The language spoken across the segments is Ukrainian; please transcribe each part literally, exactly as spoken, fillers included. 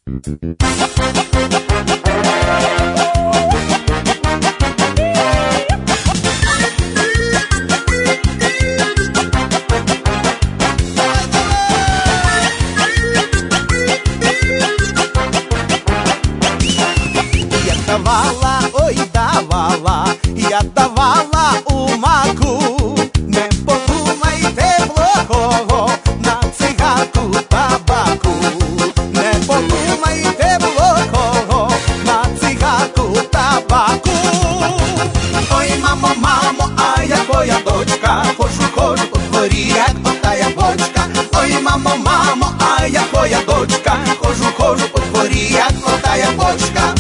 Давала, ой, давала, я давала у маку. Не подумайте плохого на цигарку табаку. Не подумайте плохого на цигарку табаку. Ой, мамо, мамо, а я твоя дочка. Хожу, хожу по дворі, як отая бочка. Ой, мамо, мамо, а я твоя дочка. Хожу, хожу по дворі, як отая бочка.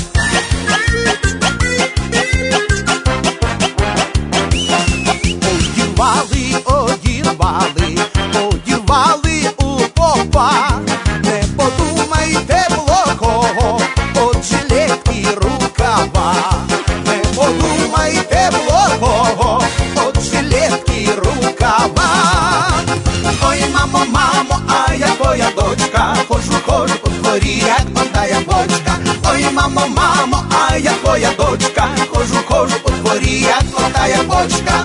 Одірвали, одірвали, одірвали у попа. Не подумайте плохого, от жилетки рукава. Не подумайте плохого, от жилетки рукава. Ой, мамо, мамо, а я твоя дочка. Хожу, хожу по дворі, як отая бочка. Ой, мамо, мамо, а я твоя дочка. Хожу, хожу по дворі, як отая бочка.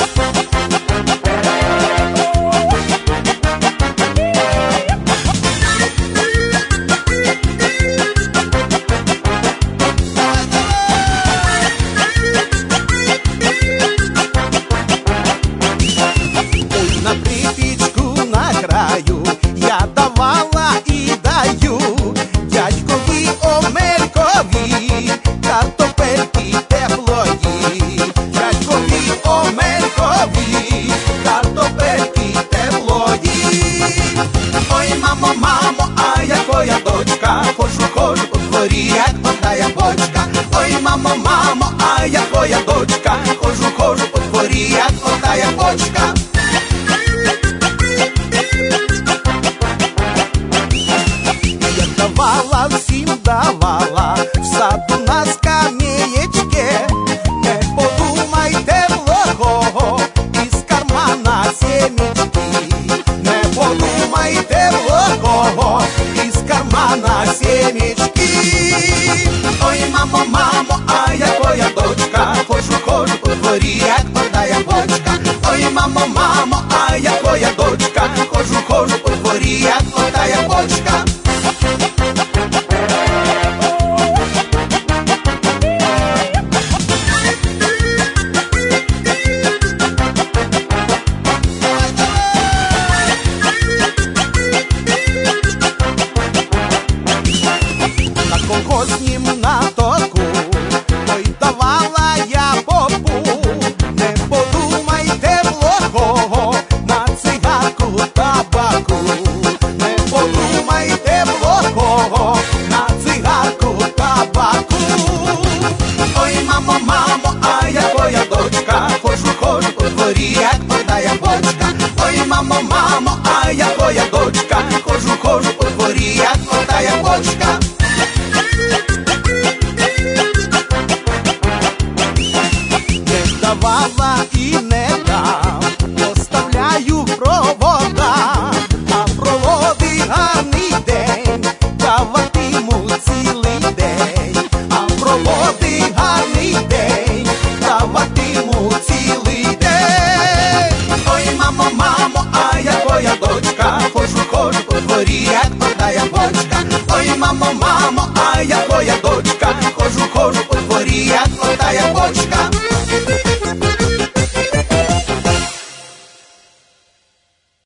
На припічку на краю я давала і даю дядькові Омелькові картопельки теплої. Дядькові Омелькові картопельки теплої. Ой, мамо, мамо, а я твоя дочка. Хожу, хожу по дворі, як отая бочка. Ой, мамо, мамо, а я твоя дочка. Хожу, хожу по дворі, як отая бочка. Давала, всім давала, в саду на скамеєчке. Не подумайте плохого, із кармана сімечки. Не подумайте плохого, із кармана сімечки. Ой, мамо, мамо, а я твоя дочка. Хожу, хожу по дворі, як отая бочка. Ой, мамо, мамо, а я твоя дочка. Хожу, хожу по дворі, як отая бочка. Колгоспнім на току, ой, давала я попу. Не подумайте плохого на цигарку табаку. Не подумайте плохого на цигарку табаку. Ой, мамо, мамо, а я твоя дочка. Хожу, хожу по дворі, як отая бочка. Ой, мамо, мамо, а я твоя дочка. Хожу, хожу по дворі, як отая бочка. Не давала і не дам, поставляю провода. А проводи гарний день, даватиму цілий день. А проводи гарний день, даватиму цілий день. Ой, мамо, мамо, а я твоя дочка. Хожу, хожу по дворі, як отая бочка. Ой, мамо, мамо, а я